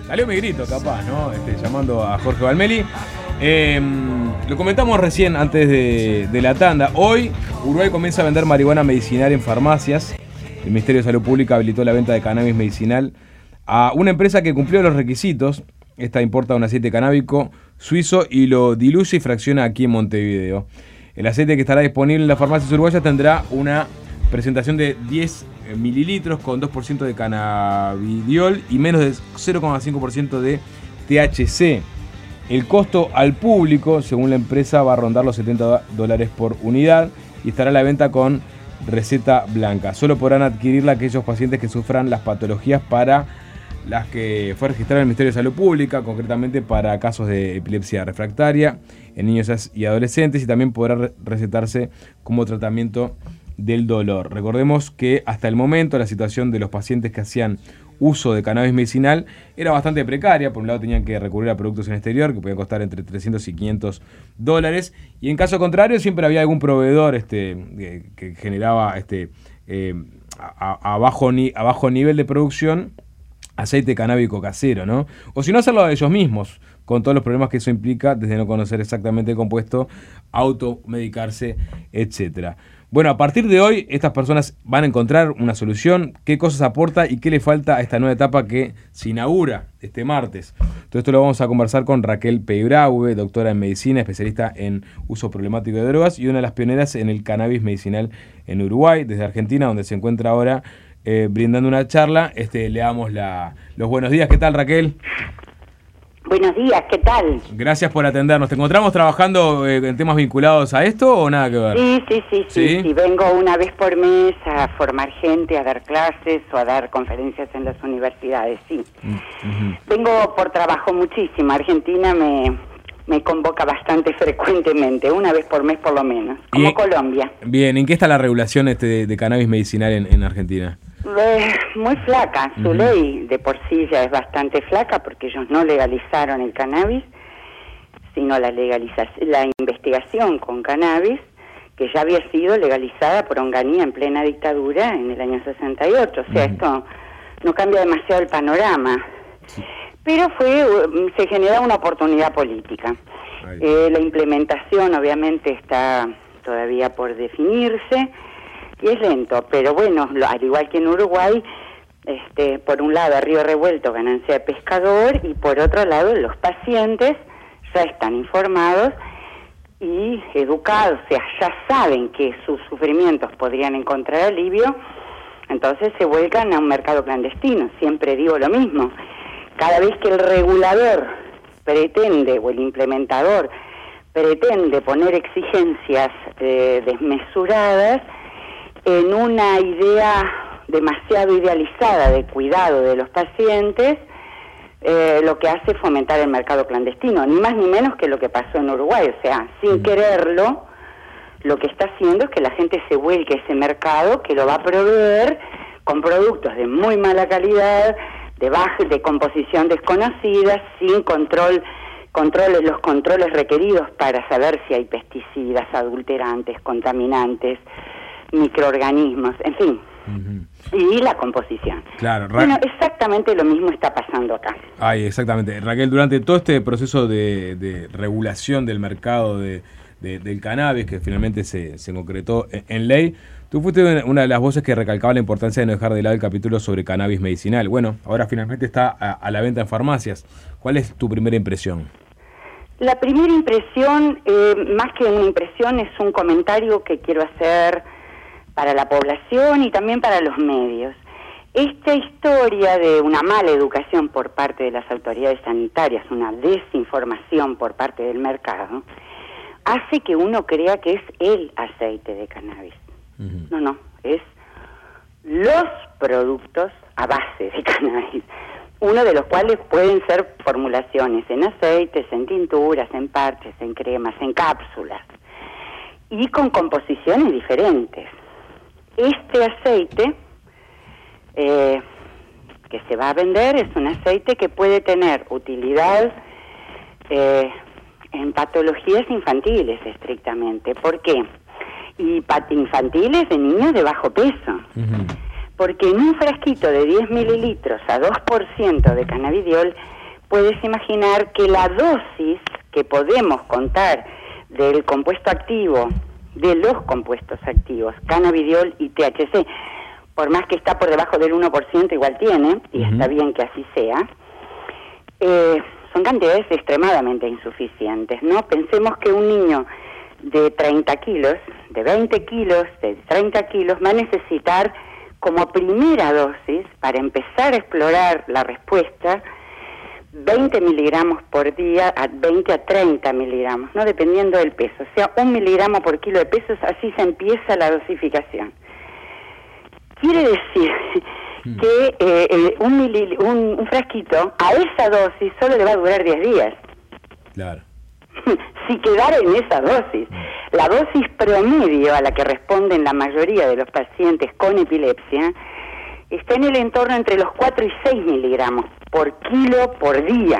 Salió mi grito, capaz, ¿no? Llamando a Jorge Valmeli. Lo comentamos recién antes de la tanda. Hoy Uruguay comienza a vender marihuana medicinal en farmacias. El Ministerio de Salud Pública habilitó la venta de cannabis medicinal a una empresa que cumplió los requisitos. Esta importa un aceite canábico suizo y lo diluye y fracciona aquí en Montevideo. El aceite que estará disponible en las farmacias uruguayas tendrá una presentación de 10 mililitros con 2% de cannabidiol y menos de 0,5% de THC. El costo al público, según la empresa, va a rondar los $70 por unidad y estará a la venta con receta blanca. Solo podrán adquirirla aquellos pacientes que sufran las patologías para las que fue registrado el Ministerio de Salud Pública, concretamente para casos de epilepsia refractaria en niños y adolescentes, y también podrá recetarse como tratamiento del dolor. Recordemos que hasta el momento la situación de los pacientes que hacían uso de cannabis medicinal era bastante precaria. Por un lado tenían que recurrir a productos en el exterior que podían costar entre $300 y $500, y en caso contrario siempre había algún proveedor que generaba a bajo nivel de producción aceite canábico casero, ¿no? O si no, hacerlo de ellos mismos, con todos los problemas que eso implica, desde no conocer exactamente el compuesto, automedicarse, etcétera. Bueno, a partir de hoy, estas personas van a encontrar una solución. ¿Qué cosas aporta y qué le falta a esta nueva etapa que se inaugura este martes? Todo esto lo vamos a conversar con Raquel Peigraue, doctora en medicina, especialista en uso problemático de drogas y una de las pioneras en el cannabis medicinal en Uruguay, desde Argentina, donde se encuentra ahora brindando una charla. Le damos los buenos días. ¿Qué tal, Raquel? Buenos días, ¿qué tal? Gracias por atendernos. ¿Te encontramos trabajando en temas vinculados a esto o nada que ver? Sí. Vengo una vez por mes a formar gente, a dar clases o a dar conferencias en las universidades, sí. Vengo por trabajo muchísimo. Argentina me convoca bastante frecuentemente, una vez por mes por lo menos, como Colombia. Bien, ¿en qué está la regulación de cannabis medicinal en Argentina? Muy flaca. Su ley de por sí ya es bastante flaca porque ellos no legalizaron el cannabis, sino la investigación con cannabis, que ya había sido legalizada por Onganía en plena dictadura en el año 68. O sea, esto no cambia demasiado el panorama. Sí. Pero se genera una oportunidad política. La implementación obviamente está todavía por definirse y es lento, pero bueno, al igual que en Uruguay, por un lado a río revuelto, ganancia de pescador, y por otro lado los pacientes ya están informados y educados, o sea, ya saben que sus sufrimientos podrían encontrar alivio, entonces se vuelcan a un mercado clandestino. Siempre digo lo mismo. Cada vez que el regulador pretende, o el implementador pretende poner exigencias desmesuradas en una idea demasiado idealizada de cuidado de los pacientes, lo que hace es fomentar el mercado clandestino, ni más ni menos que lo que pasó en Uruguay. O sea, sin quererlo, lo que está haciendo es que la gente se vuelque a ese mercado que lo va a proveer con productos de muy mala calidad, de composición desconocida, sin los controles requeridos para saber si hay pesticidas, adulterantes, contaminantes, microorganismos, en fin. Y la composición. Claro, bueno, exactamente lo mismo está pasando acá. Ay, exactamente. Raquel, durante todo este proceso de regulación del mercado del cannabis, que finalmente se concretó en ley, tú fuiste una de las voces que recalcaba la importancia de no dejar de lado el capítulo sobre cannabis medicinal. Bueno, ahora finalmente está a la venta en farmacias. ¿Cuál es tu primera impresión? La primera impresión, más que una impresión, es un comentario que quiero hacer para la población y también para los medios. Esta historia de una mala educación por parte de las autoridades sanitarias, una desinformación por parte del mercado, hace que uno crea que es el aceite de cannabis. No, es los productos a base de cannabis, uno de los cuales pueden ser formulaciones en aceites, en tinturas, en parches, en cremas, en cápsulas, y con composiciones diferentes. Este aceite que se va a vender es un aceite que puede tener utilidad en patologías infantiles estrictamente. ¿Por qué? Y infantiles de niños de bajo peso. porque en un frasquito de 10 mililitros a 2% de cannabidiol, puedes imaginar que la dosis que podemos contar del compuesto activo, de los compuestos activos, cannabidiol y THC, por más que está por debajo del 1%, igual tiene, y está bien que así sea, son cantidades extremadamente insuficientes, ¿no? Pensemos que un niño de 30 kilos, de 20 kilos, de 30 kilos, va a necesitar como primera dosis, para empezar a explorar la respuesta, 20 miligramos por día, a 20 a 30 miligramos, ¿no? Dependiendo del peso. O sea, 1 miligramo por kilo de peso, así se empieza la dosificación. Quiere decir que un frasquito a esa dosis solo le va a durar 10 días. Claro. Si quedara en esa dosis. La dosis promedio a la que responden la mayoría de los pacientes con epilepsia está en el entorno entre los 4 y 6 miligramos por kilo por día.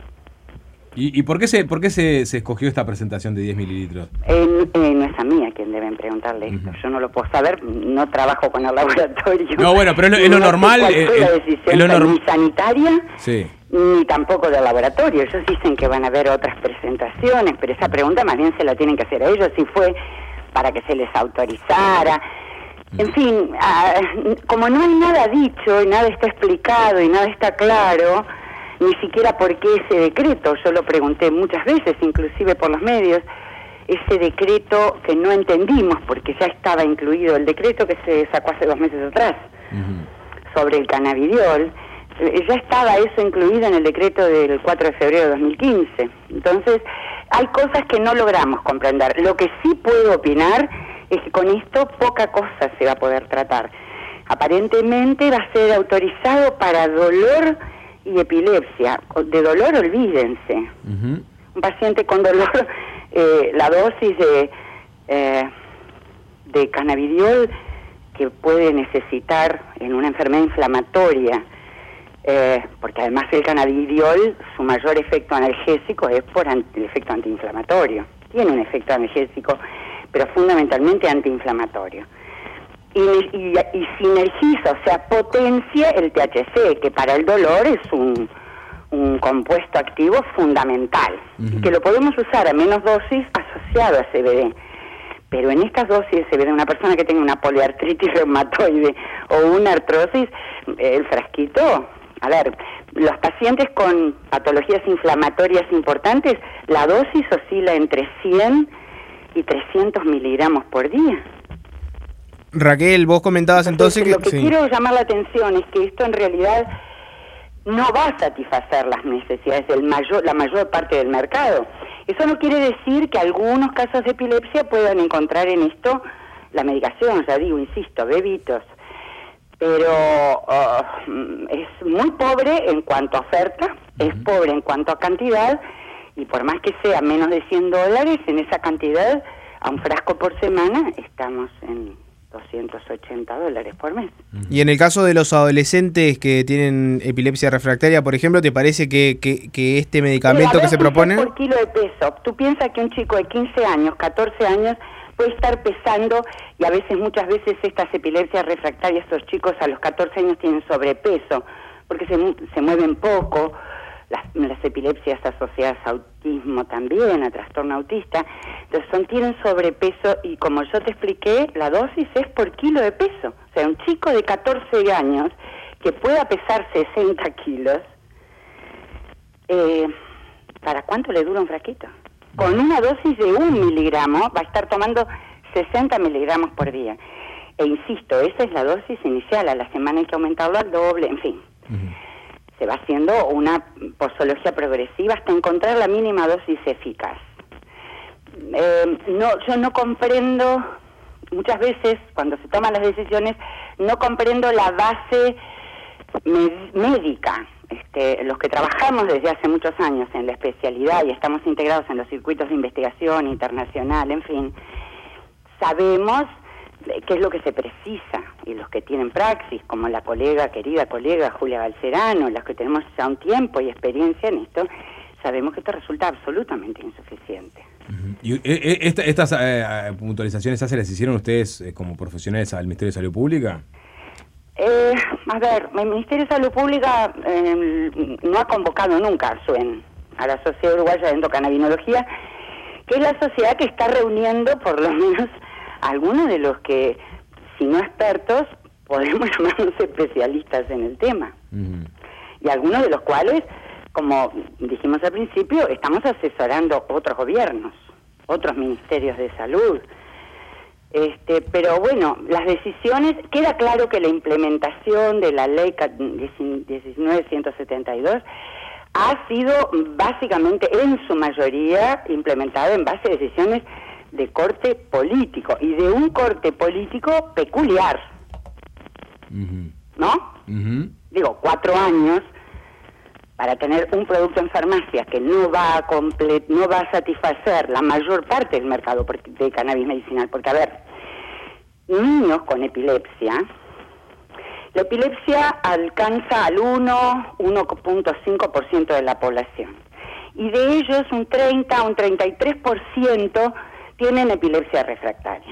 ¿Y por qué se escogió esta presentación de 10 mililitros? No es a mí a quien deben preguntarle esto. Yo no lo puedo saber, no trabajo con el laboratorio. No, bueno, pero es lo normal. Es la decisión ni sanitaria, sí, ni tampoco del laboratorio. Ellos dicen que van a haber otras presentaciones, pero esa pregunta más bien se la tienen que hacer a ellos, si fue para que se les autorizara. En fin, como no hay nada dicho, y nada está explicado, y nada está claro, ni siquiera por qué ese decreto, yo lo pregunté muchas veces, inclusive por los medios, ese decreto que no entendimos, porque ya estaba incluido el decreto que se sacó hace 2 meses atrás, sobre el cannabidiol, ya estaba eso incluido en el decreto del 4 de febrero de 2015. Entonces, hay cosas que no logramos comprender. Lo que sí puedo opinar es que con esto poca cosa se va a poder tratar. Aparentemente va a ser autorizado para dolor y epilepsia. De dolor, olvídense. Un paciente con dolor, la dosis de cannabidiol que puede necesitar en una enfermedad inflamatoria, porque además el cannabidiol, su mayor efecto analgésico es por el efecto antiinflamatorio. Tiene un efecto analgésico, pero fundamentalmente antiinflamatorio. Y sinergiza, o sea, potencia el THC, que para el dolor es un compuesto activo fundamental, y que lo podemos usar a menos dosis asociado a CBD. Pero en estas dosis de CBD, una persona que tenga una poliartritis reumatoide o una artrosis, el frasquito, a ver, los pacientes con patologías inflamatorias importantes, la dosis oscila entre 100 y 300 miligramos por día. Raquel, vos comentabas entonces que... Lo que quiero llamar la atención es que esto en realidad no va a satisfacer las necesidades de la mayor parte del mercado. Eso no quiere decir que algunos casos de epilepsia puedan encontrar en esto la medicación, ya digo, insisto, bebitos. Pero es muy pobre en cuanto a oferta, es pobre en cuanto a cantidad, y por más que sea menos de $100, en esa cantidad, a un frasco por semana, estamos en $280 por mes. Y en el caso de los adolescentes que tienen epilepsia refractaria, por ejemplo, ¿te parece que este medicamento que se propone? Por kilo de peso. Tú piensas que un chico de 15 años, 14 años, puede estar pesando, y a veces, muchas veces, estas epilepsias refractarias, estos chicos a los 14 años tienen sobrepeso, porque se mueven poco. Las epilepsias asociadas a autismo también, a trastorno autista, entonces tienen sobrepeso, y como yo te expliqué, la dosis es por kilo de peso. O sea, un chico de 14 años que pueda pesar 60 kilos, ¿para cuánto le dura un frasquito? Con una dosis de 1 miligramo va a estar tomando 60 miligramos por día. E insisto, esa es la dosis inicial, a la semana hay que aumentarlo al doble, en fin. Se va haciendo una posología progresiva hasta encontrar la mínima dosis eficaz. Yo no comprendo, muchas veces cuando se toman las decisiones, no comprendo la base médica. Los que trabajamos desde hace muchos años en la especialidad y estamos integrados en los circuitos de investigación internacional, en fin, sabemos qué es lo que se precisa, y los que tienen praxis, como la querida colega Julia Balcerano, los que tenemos ya un tiempo y experiencia en esto, sabemos que esto resulta absolutamente insuficiente. ¿Y estas puntualizaciones se las hicieron ustedes como profesionales al Ministerio de Salud Pública? A ver, el Ministerio de Salud Pública no ha convocado nunca a la Sociedad Uruguaya de Endocannabinología, que es la sociedad que está reuniendo por lo menos algunos de los que, si no expertos, podemos llamarnos especialistas en el tema. Y algunos de los cuales, como dijimos al principio, estamos asesorando otros gobiernos, otros ministerios de salud. Pero bueno, las decisiones, queda claro que la implementación de la ley 19.172 ha sido básicamente, en su mayoría, implementada en base a decisiones de corte político, y de un corte político peculiar, ¿no? Digo, 4 años para tener un producto en farmacia que no va a satisfacer la mayor parte del mercado de cannabis medicinal, porque a ver, niños con epilepsia, la epilepsia alcanza al 1.5% de la población, y de ellos un 30 a un 33% tienen epilepsia refractaria.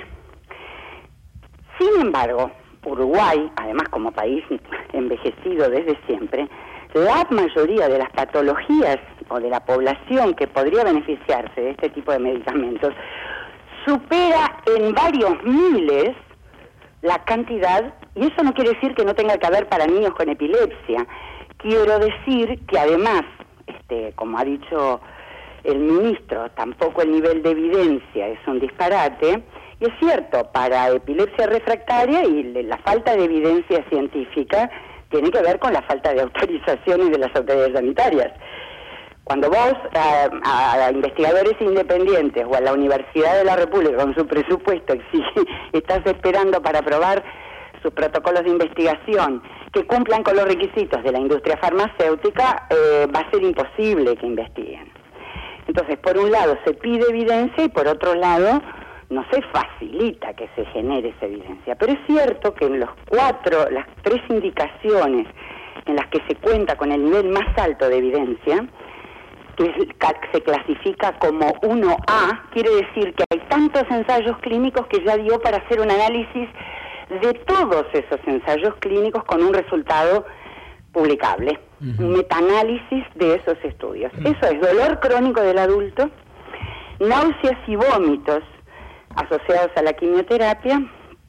Sin embargo, Uruguay, además como país envejecido desde siempre, la mayoría de las patologías o de la población que podría beneficiarse de este tipo de medicamentos supera en varios miles la cantidad, y eso no quiere decir que no tenga que haber para niños con epilepsia. Quiero decir que además, como ha dicho el ministro, tampoco el nivel de evidencia es un disparate, y es cierto, para epilepsia refractaria y la falta de evidencia científica tiene que ver con la falta de autorizaciones de las autoridades sanitarias. Cuando vos a investigadores independientes o a la Universidad de la República con su presupuesto estás esperando para aprobar sus protocolos de investigación que cumplan con los requisitos de la industria farmacéutica, va a ser imposible que investiguen. Entonces, por un lado se pide evidencia y por otro lado no se facilita que se genere esa evidencia. Pero es cierto que en las 3 indicaciones en las que se cuenta con el nivel más alto de evidencia, que se clasifica como 1A, quiere decir que hay tantos ensayos clínicos que ya dio para hacer un análisis de todos esos ensayos clínicos con un resultado publicable, un metaanálisis de esos estudios. Eso es dolor crónico del adulto, náuseas y vómitos asociados a la quimioterapia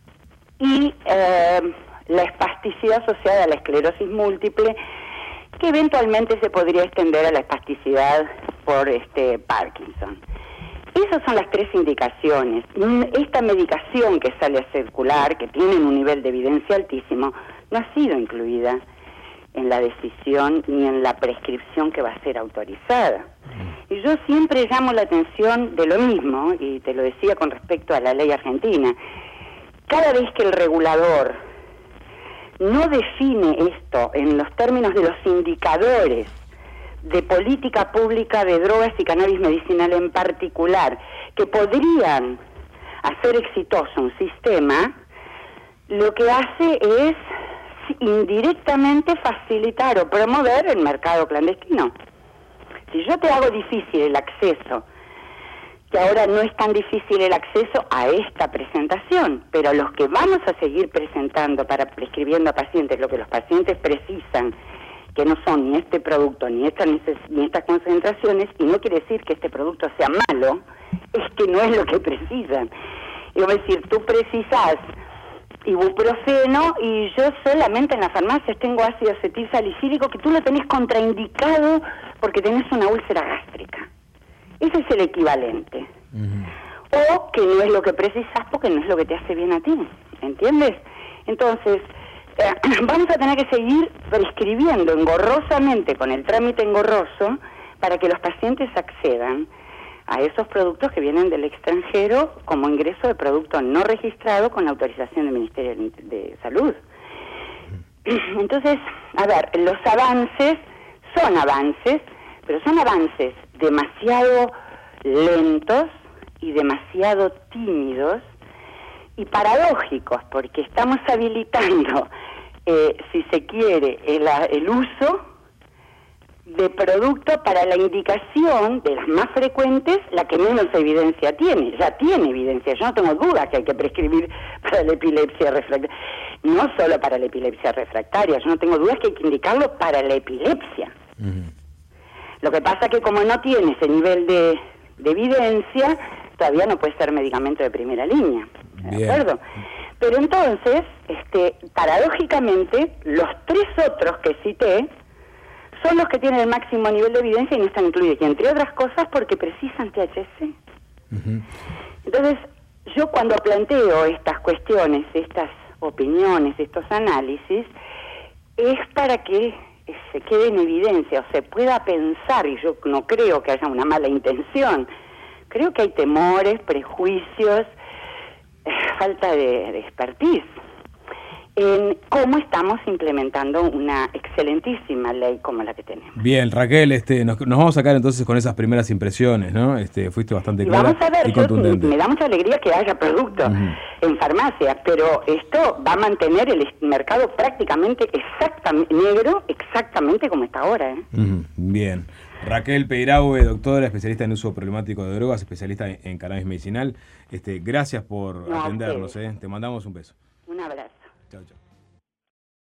y la espasticidad asociada a la esclerosis múltiple, que eventualmente se podría extender a la espasticidad por Parkinson. Esas son las 3 indicaciones. Esta medicación que sale a circular, que tiene un nivel de evidencia altísimo, no ha sido incluida en la decisión ni en la prescripción que va a ser autorizada. Y yo siempre llamo la atención de lo mismo, y te lo decía con respecto a la ley argentina. Cada vez que el regulador no define esto en los términos de los indicadores de política pública de drogas y cannabis medicinal en particular, que podrían hacer exitoso un sistema, lo que hace es indirectamente facilitar o promover el mercado clandestino. Si yo te hago difícil el acceso, que ahora no es tan difícil el acceso a esta presentación, pero los que vamos a seguir presentando prescribiendo a pacientes lo que los pacientes precisan, que no son ni este producto ni estas concentraciones, y no quiere decir que este producto sea malo, es que no es lo que precisan. Es decir, tú precisas ibuprofeno y yo solamente en las farmacias tengo ácido acetilsalicílico que tú lo tenés contraindicado porque tenés una úlcera gástrica. Ese es el equivalente. O que no es lo que precisas porque no es lo que te hace bien a ti, ¿entiendes? Entonces, vamos a tener que seguir prescribiendo engorrosamente con el trámite engorroso para que los pacientes accedan a esos productos que vienen del extranjero como ingreso de producto no registrado con autorización del Ministerio de Salud. Entonces, a ver, los avances son avances, pero son avances demasiado lentos y demasiado tímidos y paradójicos, porque estamos habilitando, si se quiere, el uso de producto para la indicación de las más frecuentes, la que menos evidencia tiene. Ya tiene evidencia, yo no tengo duda que hay que prescribir para la epilepsia refractaria. no solo para la epilepsia refractaria. Yo no tengo dudas que hay que indicarlo para la epilepsia. Lo que pasa que como no tiene ese nivel de evidencia, todavía no puede ser medicamento de primera línea. ¿De acuerdo? Pero entonces, paradójicamente, los 3 otros que cité son los que tienen el máximo nivel de evidencia y no están incluidos. Y entre otras cosas porque precisan THC. Entonces, yo cuando planteo estas cuestiones, estas opiniones, estos análisis, es para que se quede en evidencia o se pueda pensar, y yo no creo que haya una mala intención, creo que hay temores, prejuicios, falta de expertise en cómo estamos implementando una excelentísima ley como la que tenemos. Bien, Raquel, nos vamos a sacar entonces con esas primeras impresiones, ¿no? Fuiste bastante clara y contundente. Me da mucha alegría que haya productos en farmacias, pero esto va a mantener el mercado prácticamente negro, exactamente como está ahora. Bien. Raquel Peiraue, doctora, especialista en uso problemático de drogas, especialista en cannabis medicinal. Gracias por atendernos. Te mandamos un beso.